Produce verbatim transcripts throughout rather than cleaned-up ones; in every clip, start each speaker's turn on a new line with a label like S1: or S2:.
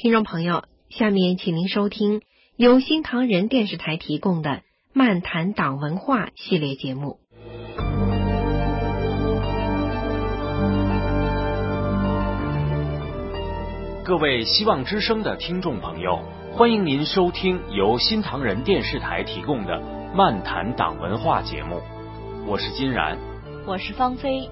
S1: 听众朋友，下面请您收听由新唐人电视台提供的《漫谈党文化》系列节目。
S2: 各位希望之声的听众朋友，欢迎您收听由新唐人电视台提供的《漫谈党文化》节目，我是金然，
S3: 我是芳菲。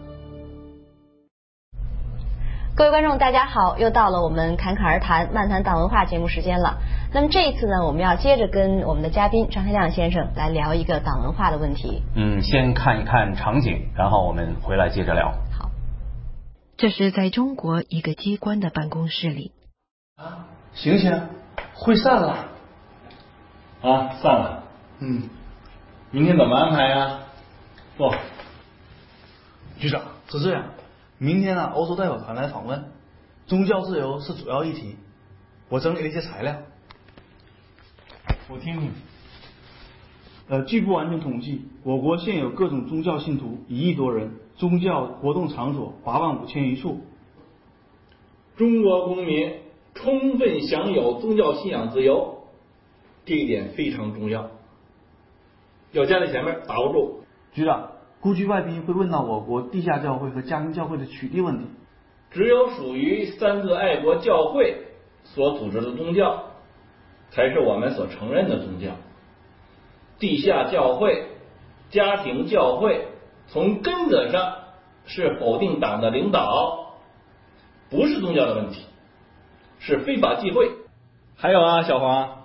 S3: 各位观众大家好，又到了我们侃侃而谈漫谈党文化节目时间了。那么这一次呢，我们要接着跟我们的嘉宾张天亮先生来聊一个党文化的问题。
S4: 嗯，先看一看场景，然后我们回来接着聊。
S3: 好，
S1: 这是在中国一个机关的办公室里。
S5: 啊，醒醒，会散了。
S6: 啊，散了。
S5: 嗯，
S6: 明天怎么安排呀？不，
S5: 局长是这样。明天呢、啊，欧洲代表团来访问，宗教自由是主要议题。我整理了一些材料，
S6: 我听听。
S5: 呃，据不完全统计，我国现有各种宗教信徒一亿多人，宗教活动场所八万五千余处。
S6: 中国公民充分享有宗教信仰自由，这一点非常重要，要加在前面，把握住。
S5: 局长。估计外宾会问到我国地下教会和家庭教会的取缔问题。
S6: 只有属于三自爱国教会所组织的宗教，才是我们所承认的宗教。地下教会、家庭教会从根子上是否定党的领导，不是宗教的问题，是非法集会。还有啊，小黄，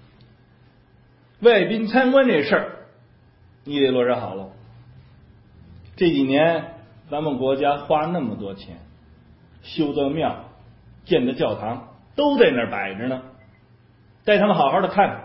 S6: 外宾参观这事儿，你得落实好了。这几年咱们国家花那么多钱修的庙、建的教堂都在那儿摆着呢，带他们好好的看看。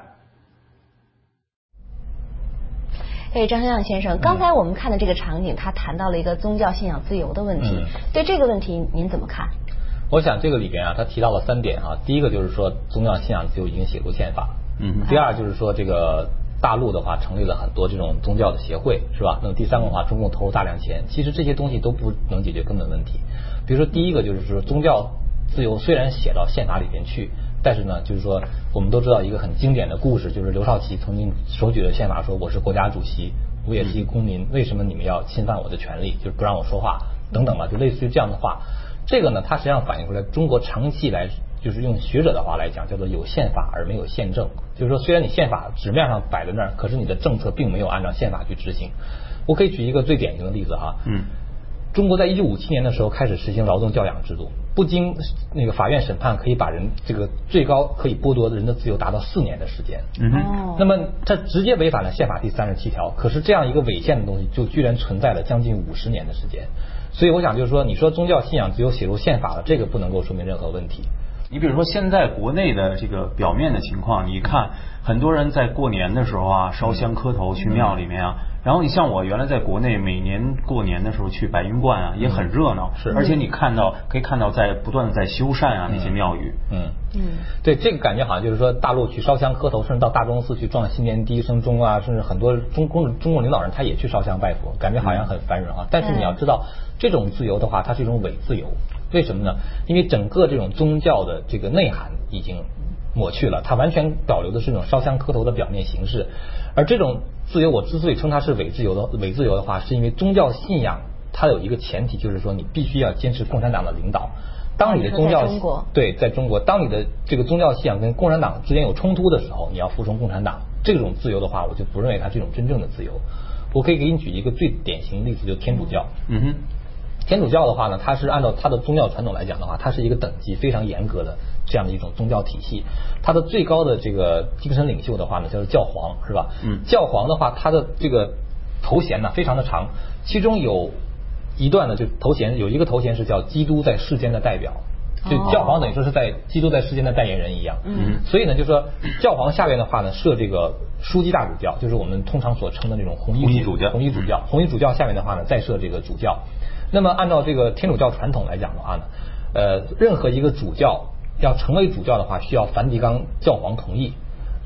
S3: 哎，张天亮先生，刚才我们看的这个场景，他谈到了一个宗教信仰自由的问题，嗯、对这个问题您怎么看？
S4: 我想这个里边啊，他提到了三点啊，第一个就是说宗教信仰自由已经写入宪法，嗯，第二就是说这个。大陆的话成立了很多这种宗教的协会，是吧？那么第三个的话，中共投入大量钱，其实这些东西都不能解决根本问题。比如说第一个就是说宗教自由虽然写到宪法里边去，但是呢，就是说我们都知道一个很经典的故事，就是刘少奇曾经手举着宪法说我是国家主席，我也是一个公民，为什么你们要侵犯我的权利，就是不让我说话等等吧，就类似于这样的话。这个呢，它实际上反映出来中国长期以来，就是用学者的话来讲，叫做有宪法而没有宪政。就是说，虽然你宪法纸面上摆在那儿，可是你的政策并没有按照宪法去执行。我可以举一个最典型的例子哈，嗯，中国在一九五七年的时候开始实行劳动教养制度，不经那个法院审判，可以把人这个最高可以剥夺人的自由达到四年的时间。嗯哼，那么它直接违反了宪法第三十七条，可是这样一个违宪的东西，就居然存在了将近五十年的时间。所以我想就是说，你说宗教信仰自由写入宪法了，这个不能够说明任何问题。你比如说现在国内的这个表面的情况，你看很多人在过年的时候啊烧香磕头去庙里面啊，然后你像我原来在国内每年过年的时候去白云观啊也很热闹，是，而且你看到可以看到在不断的在修缮啊那些庙宇，嗯嗯，对，这个感觉好像就是说大陆去烧香磕头，甚至到大钟寺去撞新年第一声钟啊，甚至很多中共中共领导人他也去烧香拜佛，感觉好像很繁荣啊，但是你要知道这种自由的话，它是一种伪自由。为什么呢？因为整个这种宗教的这个内涵已经抹去了，它完全保留的是这种烧香磕头的表面形式。而这种自由，我之所以称它是伪自由的伪自由的话，是因为宗教信仰它有一个前提，就是说你必须要坚持共产党的领导。当你的宗教对在中国，当你的这个宗教信仰跟共产党之间有冲突的时候，你要服从共产党。这种自由的话，我就不认为它是一种真正的自由。我可以给你举一个最典型的例子，就是天主教。嗯哼。天主教的话呢，它是按照它的宗教传统来讲的话，它是一个等级非常严格的这样的一种宗教体系。它的最高的这个精神领袖的话呢，叫做教皇，是吧？嗯。教皇的话，他的这个头衔呢非常的长，其中有一段呢就头衔有一个头衔是叫基督在世间的代表，就教皇等于说是在基督在世间的代言人一样。嗯。所以呢，就是说教皇下边的话呢设这个枢机大主教，就是我们通常所称的这种红衣主教。红衣主教，红衣主教下面的话呢再设这个主教。那么按照这个天主教传统来讲的话呢，呃，任何一个主教要成为主教的话，需要梵蒂冈教皇同意。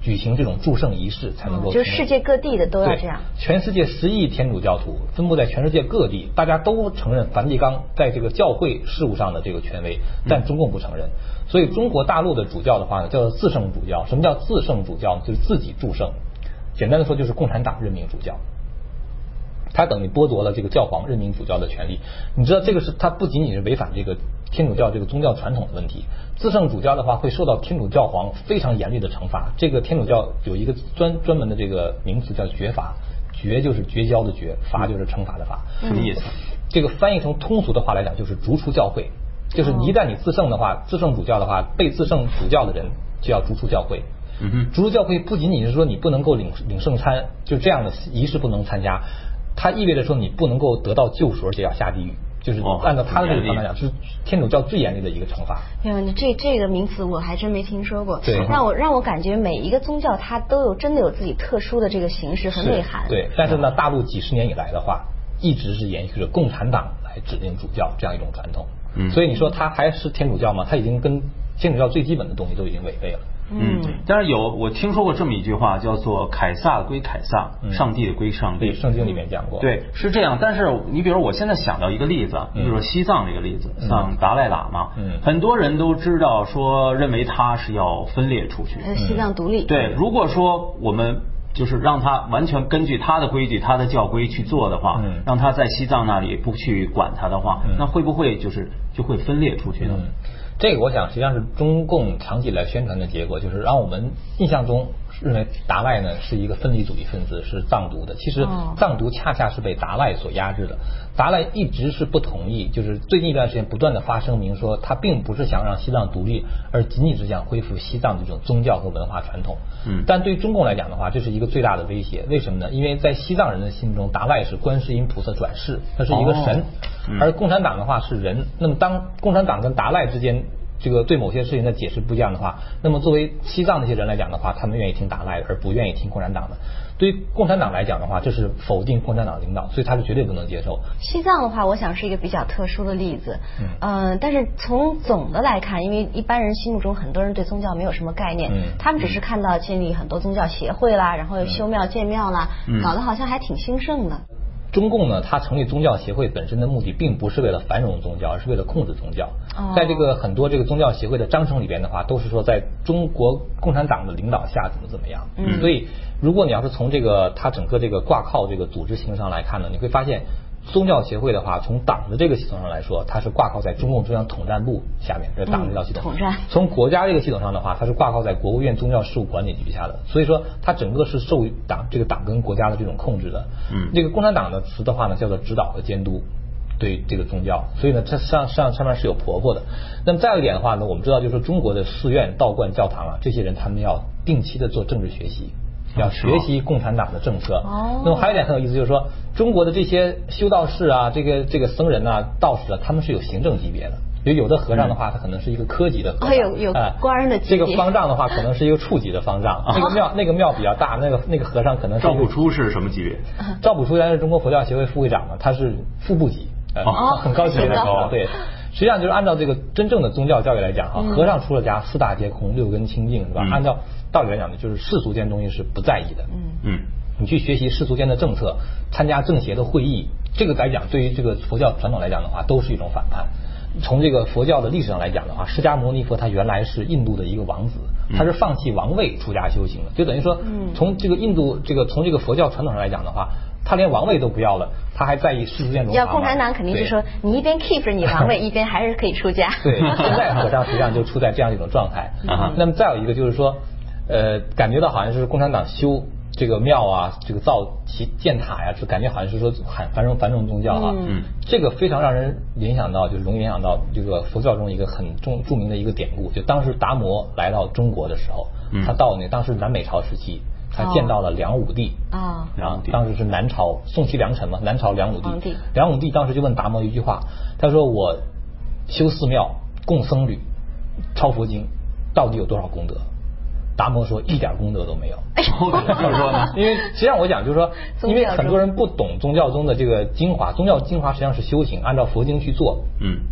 S4: 举行这种祝圣仪式才能够、
S3: 哦。就是世界各地的都要这样。
S4: 全世界十亿天主教徒分布在全世界各地，大家都承认梵蒂冈在这个教会事务上的这个权威，但中共不承认。所以中国大陆的主教的话呢，叫做自圣主教。什么叫自圣主教呢？就是自己祝圣。简单的说，就是共产党任命主教。他等于剥夺了这个教皇任命主教的权利。你知道这个是他不仅仅是违反这个天主教这个宗教传统的问题，自圣主教的话会受到天主教皇非常严厉的惩罚。这个天主教有一个专专门的这个名词叫绝罚，绝就是绝交的绝，罚就是惩罚的罚。什么意思？这个翻译成通俗的话来讲，就是逐出教会。就是一旦你自圣的话，自圣主教的话，被自圣主教的人就要逐出教会。
S2: 嗯哼，
S4: 逐出教会不仅仅是说你不能够领领圣餐，就这样的仪式不能参加。它意味着说你不能够得到救赎，而且要下地狱，就是按照他的这个方法讲，是天主教最严厉的一个惩罚。
S3: 哎呦，你这这个名词我还真没听说过。
S4: 对，
S3: 让我让我感觉每一个宗教它都有真的有自己特殊的这个形式和内涵。
S4: 对，但是呢，大陆几十年以来的话，一直是延续着共产党来指定主教这样一种传统。嗯，所以你说它还是天主教吗？它已经跟天主教最基本的东西都已经违背了。
S2: 嗯，但是有我听说过这么一句话，叫做凯撒归凯撒，嗯、上帝的归上帝。
S4: 对，圣经里面讲过。
S2: 对，是这样。但是你比如我现在想到一个例子，你比如说西藏这个例子，嗯、像达赖喇嘛，嗯，很多人都知道说认为他是要分裂出去，
S3: 西藏独立。
S2: 对，如果说我们就是让他完全根据他的规矩、他的教规去做的话，嗯，让他在西藏那里不去管他的话，嗯、那会不会就是就会分裂出去呢？
S4: 嗯这个我想实际上是中共长期以来宣传的结果，就是让我们印象中认为达赖呢是一个分离主义分子，是藏独的。其实藏独恰恰是被达赖所压制的。达赖一直是不同意，就是最近一段时间不断的发声明说，他并不是想让西藏独立，而仅仅是想恢复西藏的这种宗教和文化传统。嗯，但对于中共来讲的话，这是一个最大的威胁。为什么呢？因为在西藏人的心中，达赖是观世音菩萨转世，他是一个神，哦嗯、而共产党的话是人。那么当共产党跟达赖之间这个对某些事情的解释不一样的话，那么作为西藏那些人来讲的话，他们愿意听达赖的，而不愿意听共产党的。对于共产党来讲的话，这是否定共产党领导，所以他是绝对不能接受。
S3: 西藏的话，我想是一个比较特殊的例子。嗯、呃，但是从总的来看，因为一般人心目中很多人对宗教没有什么概念，嗯、他们只是看到建立很多宗教协会啦，然后又修庙建庙啦，嗯、搞得好像还挺兴盛的。
S4: 中共呢，它成立宗教协会本身的目的并不是为了繁荣宗教，而是为了控制宗教。哦、在这个很多这个宗教协会的章程里边的话，都是说在中国共产党的领导下怎么怎么样。嗯，所以如果你要是从这个它整个这个挂靠这个组织形式上来看呢，你会发现宗教协会的话，从党的这个系统上来说，它是挂靠在中共中央统战部下面，这是党的这套系统。
S3: 统战。
S4: 从国家这个系统上的话，它是挂靠在国务院宗教事务管理局下的，所以说它整个是受党这个党跟国家的这种控制的。嗯。这个共产党的词的话呢，叫做指导和监督对这个宗教，所以呢，它上上上面是有婆婆的。那么再有一点的话呢，我们知道就是说中国的寺院、道观、教堂啊，这些人他们要定期的做政治学习。要学习共产党的政策。哦。那么还有一点很有意思，就是说中国的这些修道士啊，这个这个僧人啊、道士啊，他们是有行政级别的。有有的和尚的话，他可能是一个科级的和尚。
S3: 哦，有有官的级别。
S4: 这个方丈的话，可能是一个处级的方丈。那个庙那个庙比较大，那个那个和尚可能是。
S2: 赵朴初是什么级别？
S4: 赵朴初原来是中国佛教协会副会长嘛，他是副部级，哦，很高级的高。对。实际上就是按照这个真正的宗教教育来讲哈，和尚出了家四大皆空，六根清净是吧？按照道理来讲呢，就是世俗间东西是不在意的。嗯嗯，你去学习世俗间的政策，参加政协的会议，这个来讲对于这个佛教传统来讲的话，都是一种反叛。从这个佛教的历史上来讲的话，释迦牟尼佛他原来是印度的一个王子，他是放弃王位出家修行的，就等于说，从这个印度这个从这个佛教传统上来讲的话，他连王位都不要了，他还在意世俗间荣华。
S3: 要共产党肯定是说，你一边 keep 着你王位，一边还是可以出家。
S4: 对，现在和尚实际上就处在这样一种状态。嗯、那么再有一个就是说，呃，感觉到好像是共产党修这个庙啊，这个造其建塔呀，就感觉好像是说很繁荣繁荣宗教啊。嗯，这个非常让人联想到，就是容易联想到这个佛教中一个很重著名的一个典故，就当时达摩来到中国的时候，嗯、他到那当时南北朝时期。他见到了梁武帝啊，然后当时是南朝宋齐梁陈嘛，南朝梁武帝。梁武帝当时就问达摩一句话，他说：“我修寺庙、供僧侣、抄佛经，到底有多少功德？”达摩说：“一点功德都没有。”怎么说呢？因为实际上我讲就是说，因为很多人不懂宗教中的这个精华，宗教精华实际上是修行，按照佛经去做。嗯。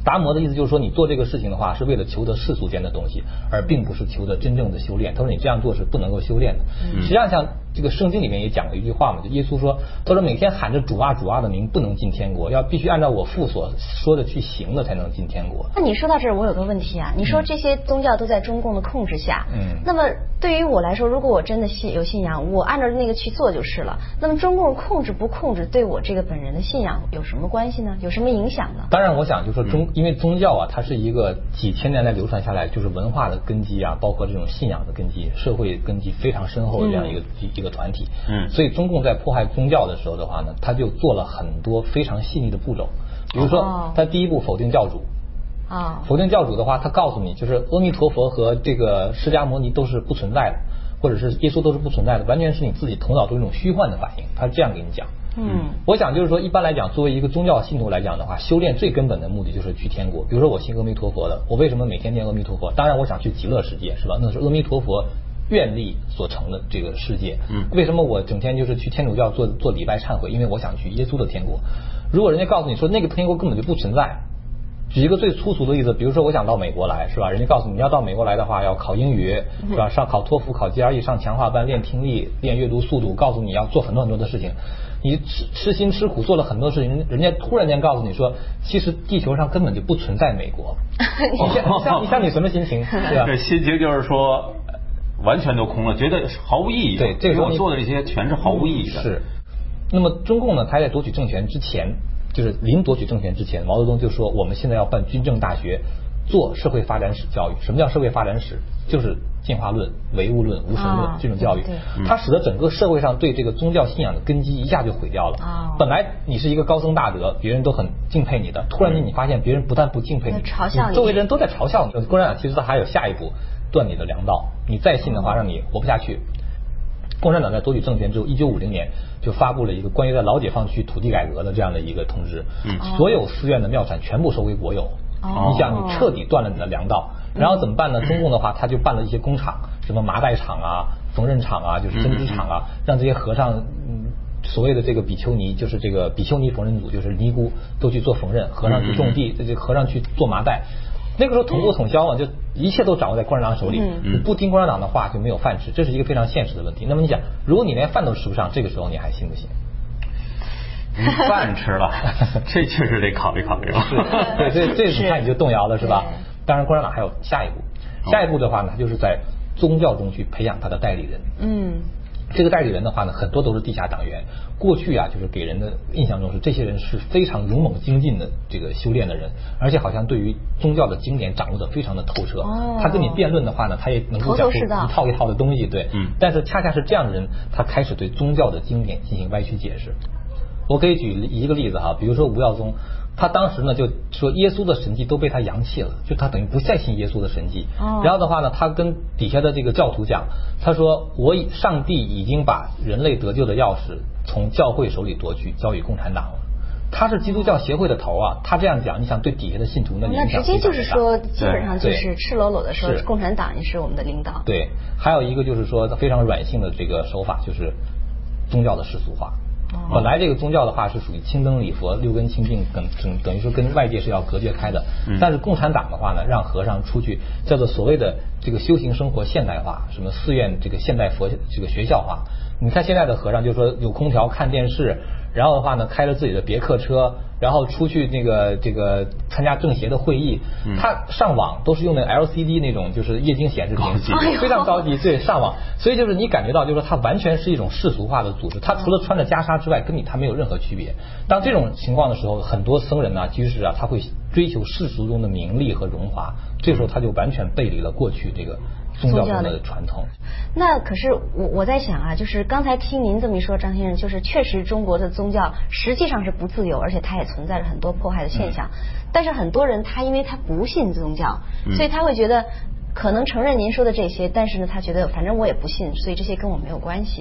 S4: 达摩的意思就是说，你做这个事情的话，是为了求得世俗间的东西，而并不是求得真正的修炼。他说你这样做是不能够修炼的。嗯、实际上，像这个圣经里面也讲过一句话嘛，就耶稣说，他说每天喊着主啊主啊的名不能进天国，要必须按照我父所说的去行了才能进天国。
S3: 那你说到这儿，我有个问题啊，你说这些宗教都在中共的控制下，嗯，那么对于我来说，如果我真的信有信仰，我按照那个去做就是了。那么中共控制不控制，对我这个本人的信仰有什么关系呢？有什么影响呢？
S4: 当然，我想就说中，因为宗教啊，它是一个几千年来流传下来，就是文化的根基啊，包括这种信仰的根基、社会根基非常深厚的这样一个、嗯、一个团体。嗯，所以中共在迫害宗教的时候的话呢，他就做了很多非常细腻的步骤。比如说，他第一步否定教主。
S3: 啊、哦，
S4: 否定教主的话，他告诉你，就是阿弥陀佛和这个释迦牟尼都是不存在的，或者是耶稣都是不存在的，完全是你自己头脑中一种虚幻的反应。他是这样给你讲。
S3: 嗯，
S4: 我想就是说，一般来讲，作为一个宗教信徒来讲的话，修炼最根本的目的就是去天国。比如说，我信阿弥陀佛的，我为什么每天念阿弥陀佛？当然，我想去极乐世界，是吧？那是阿弥陀佛愿力所成的这个世界。嗯，为什么我整天就是去天主教做做礼拜忏悔？因为我想去耶稣的天国。如果人家告诉你说那个天国根本就不存在，举一个最粗俗的例子，比如说我想到美国来，是吧？人家告诉你，你要到美国来的话，要考英语，是吧？上考托福、考 G R E， 上强化班，练听力、练阅读速度，告诉你要做很多很多的事情。你吃吃辛吃苦做了很多事情，人家突然间告诉你说，其实地球上根本就不存在美国。你像像你像你什么心情？是吧？
S7: 这心情就是说，完全都空了，觉得毫无意义。
S4: 对，这个时候
S7: 我做的这些全是毫无意义的。
S4: 是。那么中共呢，他在夺取政权之前，就是临夺取政权之前，毛泽东就说，我们现在要办军政大学，做社会发展史教育。什么叫社会发展史？就是进化论、唯物论、无神论、啊、这种教育。它使得整个社会上对这个宗教信仰的根基一下就毁掉了。
S3: 啊、
S4: 本来你是一个高僧大德，别人都很敬佩你的，突然间你发现别人不但不敬佩你，
S3: 嘲笑你，
S4: 周围人都在嘲笑你。共产党其实他还有下一步，断你的粮道。你再信的话，让你活不下去。共产党在夺取政权之后，一九五零年就发布了一个关于在老解放区土地改革的这样的一个通知，嗯，所有寺院的庙产全部收归国有。哦，你想，你彻底断了你的粮道，然后怎么办呢？中共的话，他就办了一些工厂，什么麻袋厂啊、缝纫厂啊，就是针织厂啊，让这些和尚，嗯，所谓的这个比丘尼，就是这个比丘尼缝纫组，就是尼姑都去做缝纫，和尚去种地，这和尚去做麻袋。那个时候统过统销嘛，就一切都掌握在共产党手里。嗯，不听共产党的话就没有饭吃，这是一个非常现实的问题。那么你想，如果你连饭都吃不上，这个时候你还信不信？
S7: 饭吃了，这确实得考虑考虑了。
S4: 对，这这你看你就动摇了，是吧？当然，共产党还有下一步，下一步的话呢，就是在宗教中去培养他的代理人。
S3: 嗯。
S4: 这个代理人的话呢，很多都是地下党员。过去啊，就是给人的印象中是这些人是非常勇猛精进的这个修炼的人，而且好像对于宗教的经典掌握的非常的透彻。哦。他跟你辩论的话呢，他也能够讲出一套一套的东西，对。嗯。但是恰恰是这样的人，他开始对宗教的经典进行歪曲解释。我可以举一个例子哈，比如说吴耀宗，他当时呢就说耶稣的神迹都被他扬弃了，就他等于不再信耶稣的神迹。哦。然后的话呢，他跟底下的这个教徒讲，他说我上帝已经把人类得救的钥匙从教会手里夺去，交予共产党了。他是基督教协会的头啊，他这样讲，你想对底下的信徒呢？
S3: 那直接就是说，基本上就是赤裸裸的说，共产党也是我们的领导。
S4: 对，还有一个就是说非常软性的这个手法，就是宗教的世俗化。本来这个宗教的话是属于清灯礼佛、六根清净，等等等于说跟外界是要隔绝开的。嗯、但是共产党的话呢，让和尚出去叫做所谓的这个修行生活现代化，什么寺院这个现代佛这个学校化。你看现在的和尚就说有空调看电视，然后的话呢开着自己的别克车，然后出去那个这个参加政协的会议，嗯、他上网都是用那 L C D 那种就是液晶显示屏，非常高级，对，上网。所以就是你感觉到就是说它完全是一种世俗化的组织，它除了穿着袈裟之外，跟你它没有任何区别。当这种情况的时候，很多僧人啊、居士啊，他会追求世俗中的名利和荣华，这时候他就完全背离了过去这个宗教中的传统。
S3: 那可是我我在想啊，就是刚才听您这么一说，张先生，就是确实中国的宗教实际上是不自由，而且它也存在着很多迫害的现象。嗯、但是很多人他因为他不信宗教，嗯、所以他会觉得可能承认您说的这些，但是呢，他觉得反正我也不信，所以这些跟我没有关系。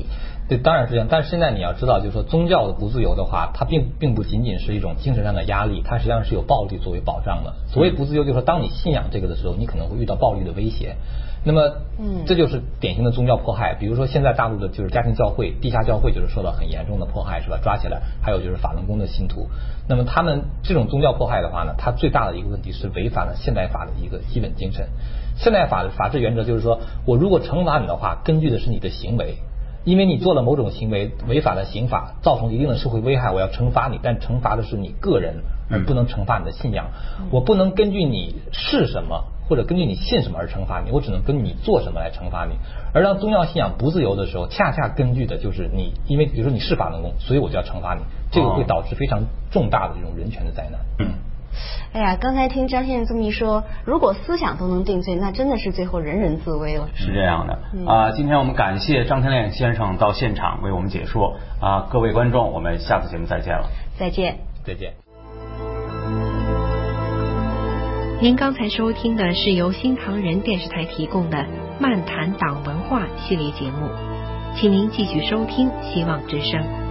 S4: 对，当然是这样。但是现在你要知道，就是说宗教的不自由的话，它并并不仅仅是一种精神上的压力，它实际上是有暴力作为保障的。所谓不自由，就是说当你信仰这个的时候，你可能会遇到暴力的威胁。那么，嗯，这就是典型的宗教迫害。比如说现在大陆的就是家庭教会、地下教会，就是受到很严重的迫害，是吧？抓起来。还有就是法轮功的信徒。那么他们这种宗教迫害的话呢，它最大的一个问题是违反了现代法的一个基本精神。现代法的法治原则就是说，我如果惩罚你的话，根据的是你的行为。因为你做了某种行为违反了刑法，造成一定的社会危害，我要惩罚你，但惩罚的是你个人，而不能惩罚你的信仰。我不能根据你是什么或者根据你信什么而惩罚你，我只能根据你做什么来惩罚你。而当宗教信仰不自由的时候，恰恰根据的就是你，因为比如说你是法轮功，所以我就要惩罚你，这个会导致非常重大的这种人权的灾难。嗯。
S3: 哎呀，刚才听张先生这么一说，如果思想都能定罪，那真的是最后人人自危了。
S7: 是这样的啊、嗯呃，今天我们感谢张天亮先生到现场为我们解说啊、呃，各位观众，我们下次节目再见了。
S3: 再见，
S4: 再见。
S1: 您刚才收听的是由新唐人电视台提供的《漫谈党文化》系列节目，请您继续收听《希望之声》。